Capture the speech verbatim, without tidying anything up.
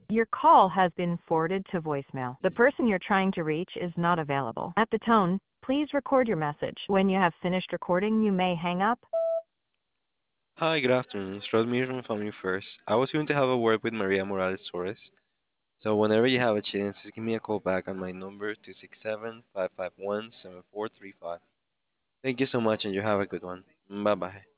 Your call has been forwarded to voicemail. The person you're trying to reach is not available. At the tone, please record your message. When you have finished recording, you may hang up. Hi, good afternoon. It's Rodmir from Family First. I was going to have a word with Maria Morales Torres. So whenever you have a chance, just give me a call back on my number two six seven, five five one, seven four three five. Thank you so much and you have a good one. Bye bye.